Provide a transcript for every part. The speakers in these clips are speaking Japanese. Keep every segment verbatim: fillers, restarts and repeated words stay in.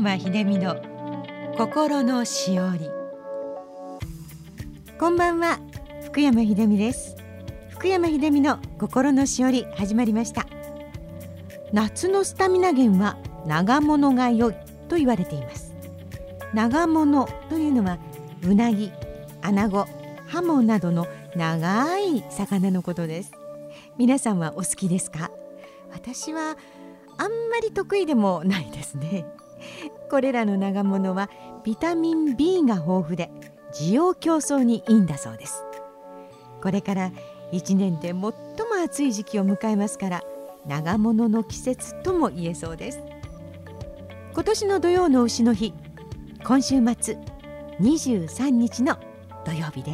山秀美の心のしおり。こんばんは、福山秀美です。福山秀美の心のしおり始まりました。夏のスタミナ源は長物が良いと言われています。長物というのはうなぎ、アナゴ、ハモなどの長い魚のことです。皆さんはお好きですか？私はあんまり得意でもないですね。これらの長物はビタミン ビー が豊富で滋養強壮にいいんだそうです。これからいちねんで最も暑い時期を迎えますから、長物の季節とも言えそうです。今年の土曜の丑の日、今週末にじゅうさんにちの土曜日です。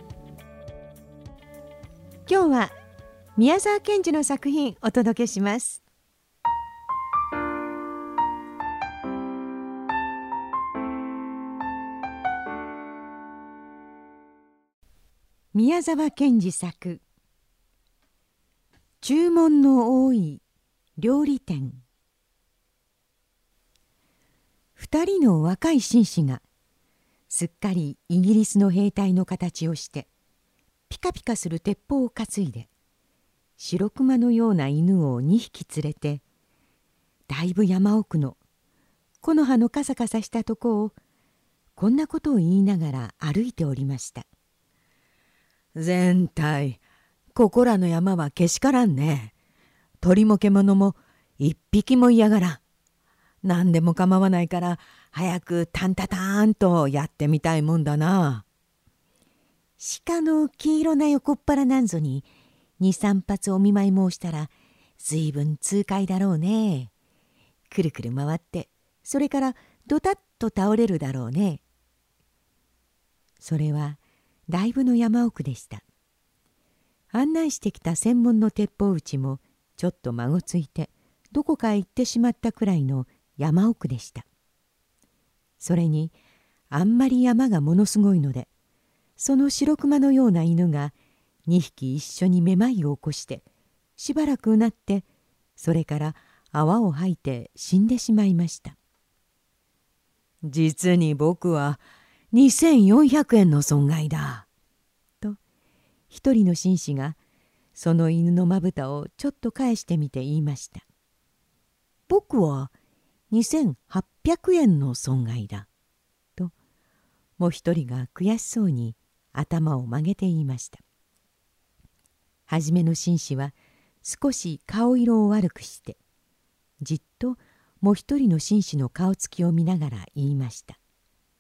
今日は宮沢賢治の作品お届けします。宮沢賢治作、注文の多い料理店。二人の若い紳士がすっかりイギリスの兵隊の形をしてピカピカする鉄砲を担いで白熊のような犬をにひき連れてだいぶ山奥の木の葉のカサカサしたとこをこんなことを言いながら歩いておりました。 全体ここらの山はけしからんね。鳥も獣も一匹も嫌がらん。何でも構わないから早くタンタターンとやってみたいもんだな。 鹿の黄色な横っ腹なんぞに二三発お見舞い申したらずいぶん痛快だろうね。くるくる回ってそれからドタッと倒れるだろうね。それはだいぶの山奥でした。案内してきた専門の鉄砲撃ちもちょっとまごついてどこかへ行ってしまったくらいの山奥でした。それにあんまり山がものすごいので、その白熊のような犬がにひき一緒にめまいを起こしてしばらくうなって、それから泡を吐いて死んでしまいました。 実に僕はにせんよんひゃくえんの損害だ。 と一人の紳士がその犬のまぶたをちょっと返してみて言いました。僕はにせんはっぴゃくえんの損害だ。ともう一人が悔しそうに頭を曲げて言いました。はじめの紳士は少し顔色を悪くしてじっともう一人の紳士の顔つきを見ながら言いました。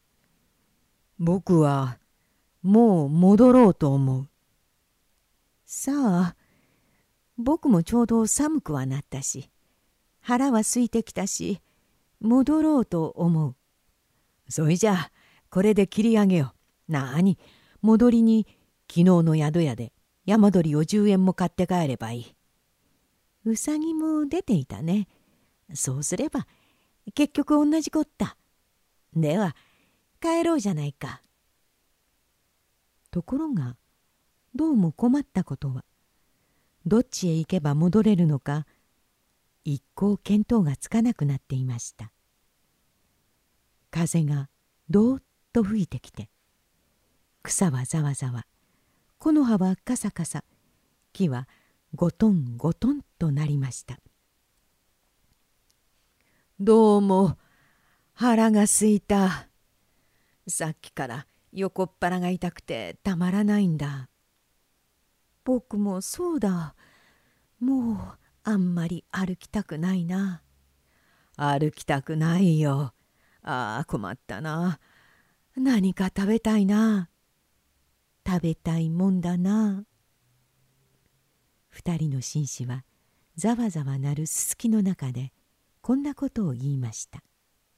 僕はもう戻ろうと思う。 さあ、僕もちょうど寒くはなったし腹は空いてきたし戻ろうと思う。 それじゃあこれで切り上げよう。なあに戻りに昨日の宿屋で山鳥をじゅうえんも買って帰ればいい。 うさぎも出ていたね。そうすれば結局同じこった。では帰ろうじゃないか。ところがどうも困ったことは、どっちへ行けば戻れるのか一向見当がつかなくなっていました。風がどーっと吹いてきて、草はざわざわ、木の葉はカサカサ、木はゴトンゴトンとなりました。 どうも腹がすいた。さっきから横っ腹が痛くてたまらないんだ。 僕もそうだ。もうあんまり歩きたくないな。 歩きたくないよ。ああ困ったな。何か食べたいな。 食べたいもんだな。二人の紳士はざわざわなるすすきの中でこんなことを言いました。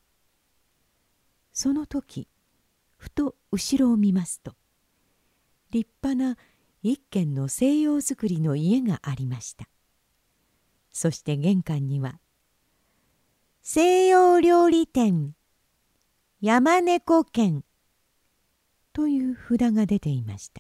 その時ふと後ろを見ますと、立派な一軒の西洋造りの家がありました。そして玄関には「西洋料理店山猫軒」という札が出ていました。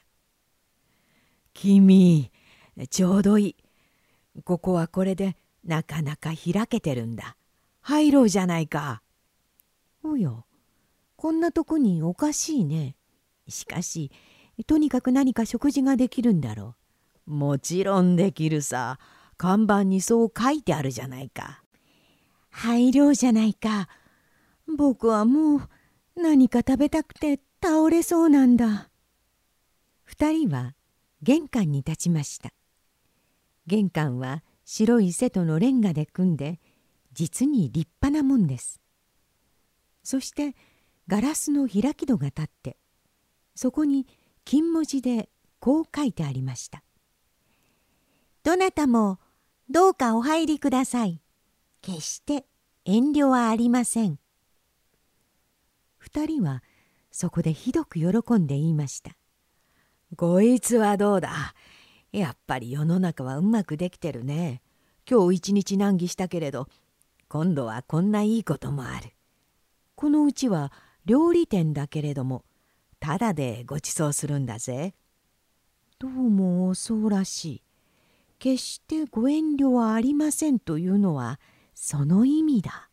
君ちょうどいい。ここはこれでなかなか開けてるんだ。入ろうじゃないか。 おや、こんなとこにおかしいね。しかしとにかく何か食事ができるんだろう。もちろんできるさ。看板にそう書いてあるじゃないか。 入ろうじゃないか。僕はもう何か食べたくて倒れそうなんだ。 二人は玄関に立ちました。玄関は白い瀬戸のレンガで組んで、実に立派なもんです。そしてガラスの開き戸が立って、そこに金文字でこう書いてありました。 どなたもどうかお入りください。決して遠慮はありません。 二人はそこでひどく喜んで言いました。こいつはどうだ。やっぱり世の中はうまくできてるね。今日一日難儀したけれど、今度はこんないいこともある。このうちは料理店だけれども、ただでごちそうするんだぜ。どうもそうらしい。決してご遠慮はありませんというのはその意味だ。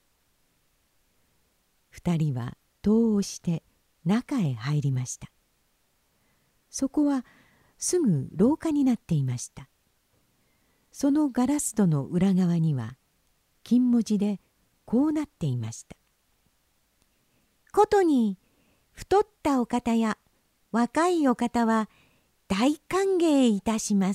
二人は戸を押して中へ入りました。そこはすぐ廊下になっていました。そのガラス戸の裏側には金文字でこうなっていました。 ことに太ったお方や若いお方は大歓迎いたします。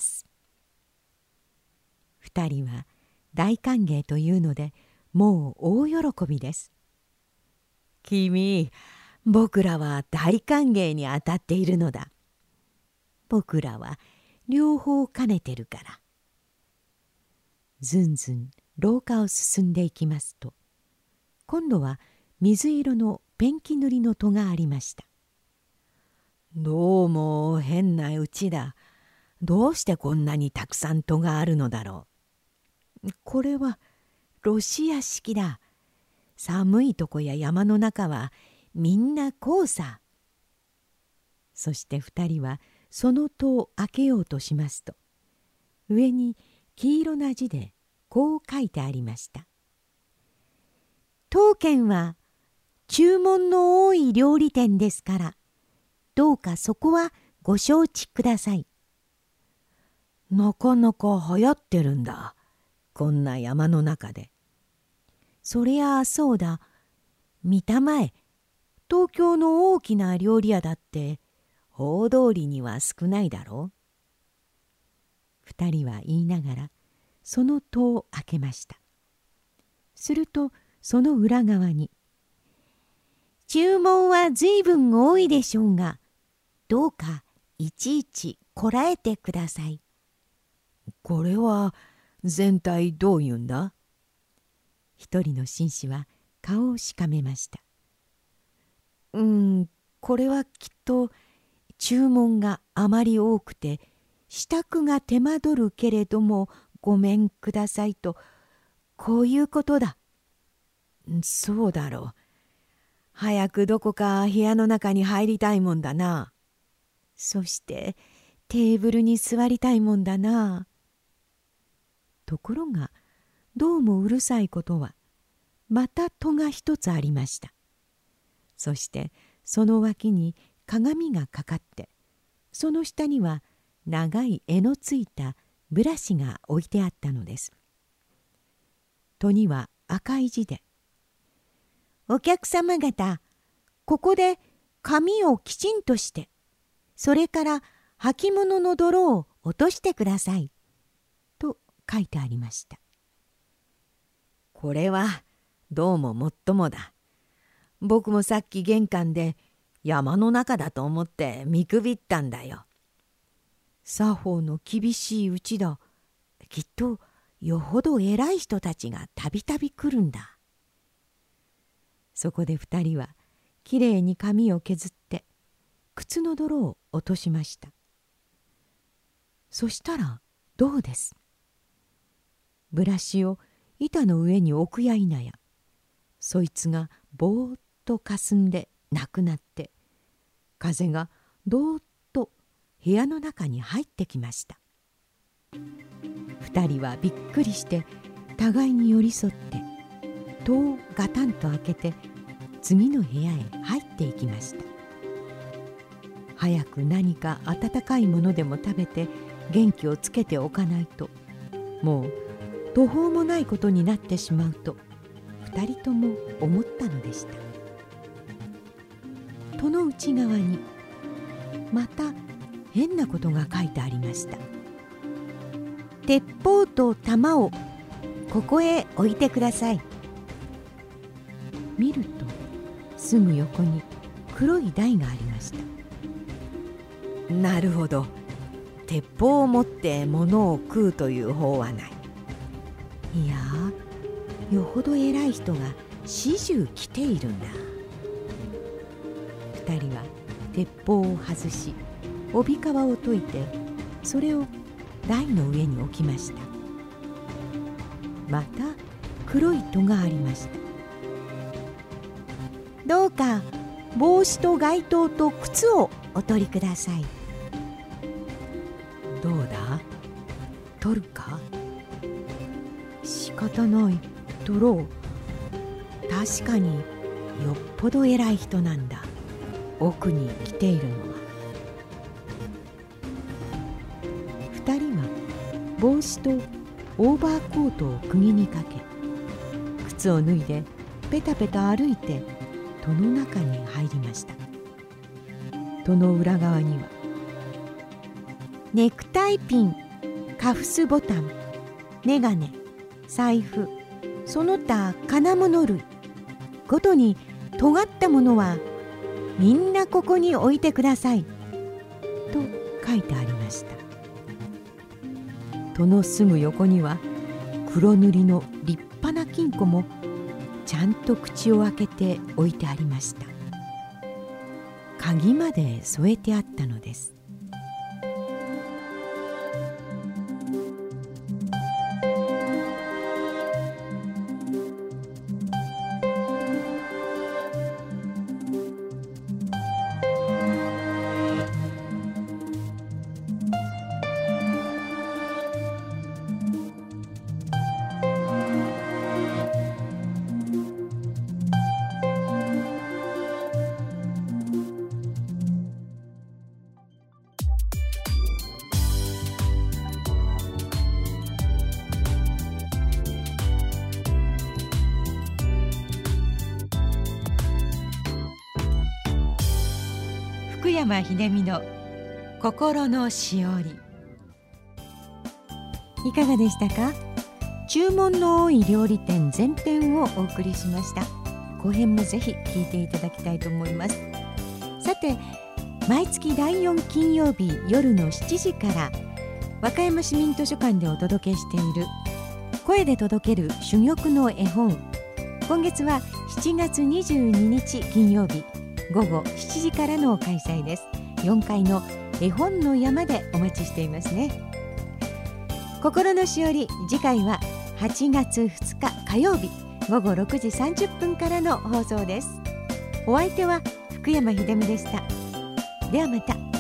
二人は大歓迎というのでもう大喜びです。君、僕らは大歓迎にあたっているのだ。僕らは両方兼ねてるから。ずんずん廊下を進んでいきますと、今度は水色のペンキ塗りの戸がありました。どうも変なうちだ。どうしてこんなにたくさん戸があるのだろう。これはロシア式だ。寒いとこや山の中はみんなこうさ。そして二人はその戸を開けようとしますと、上に黄色な字でこう書いてありました。 当軒は注文の多い料理店ですから、どうかそこはご承知ください。 なかなか流行ってるんだ。こんな山の中で。 そりゃあそうだ。見たまえ、東京の大きな料理屋だって大通りには少ないだろう。二人は言いながらその戸を開けました。するとその裏側に、 注文はずいぶん多いでしょうが、どうかいちいちこらえてください。 これは全体どう言うんだ？一人の紳士は顔をしかめました。うん、これはきっと注文があまり多くて支度が手間取るけれどもごめんくださいと、こういうことだ。そうだろう。早くどこか部屋の中に入りたいもんだな。そしてテーブルに座りたいもんだな。ところがどうもうるさいことはまた戸が一つありました。そしてその脇に鏡がかかって、その下には長い柄のついたブラシが置いてあったのです。戸には赤い字で、 お客様方、ここで髪をきちんとして、それから履物の泥を落としてください。 と書いてありました。これはどうももっともだ。僕もさっき玄関で山の中だと思って見くびったんだよ。作法の厳しいうちだ。きっとよほど偉い人たちがたびたび来るんだ。そこで二人はきれいに髪を削って靴の泥を落としました。そしたらどうです。ブラシを板の上に置くや否や、そいつがぼーっとかすんでなくなって、風がどーっと部屋の中に入ってきました。二人はびっくりして互いに寄り添って戸をガタンと開けて次の部屋へ入っていきました。早く何か温かいものでも食べて元気をつけておかないと、もう途方もないことになってしまうと二人とも思ったのでした。戸の内側にまた変なことが書いてありました。鉄砲と弾をここへ置いてください。見るとすぐ横に黒い台がありました。 なるほど。鉄砲を持って物を食うという方はない。 いやー、よほど偉い人が始終来ているんだ。二人は鉄砲を外し、帯皮を解いて、それを台の上に置きました。また黒い戸がありました。どうか帽子と街灯と靴をお取りください。 どうだ、取るか。 仕方ない、取ろう。確かによっぽど偉い人なんだ、奥に来ているのは。二人は帽子とオーバーコートを釘にかけ、靴を脱いでペタペタ歩いて戸の中に入りました。戸の裏側にはネクタイピン、カフスボタン、メガネ、財布、その他金物類ごとに尖ったものはみんなここに置いてくださいと書いてありました。戸のすぐ横には黒塗りの立派な金庫もちゃんと口を開けて置いてありました。鍵まで添えてあったのです。福山秀美の心のしおり、いかがでしたか？注文の多い料理店前編をお送りしました。後編もぜひ聞いていただきたいと思います。さて、毎月だいよん金曜日夜のしちじから和歌山市民図書館でお届けしている声で届ける珠玉の絵本、今月はしちがつにじゅうににち金曜日午後しちじからの開催です。よんかいの絵本の山でお待ちしていますね。心のしおり、次回ははちがつふつか火曜日午後ろくじさんじゅっぷんからの放送です。お相手は福山秀美でした。ではまた。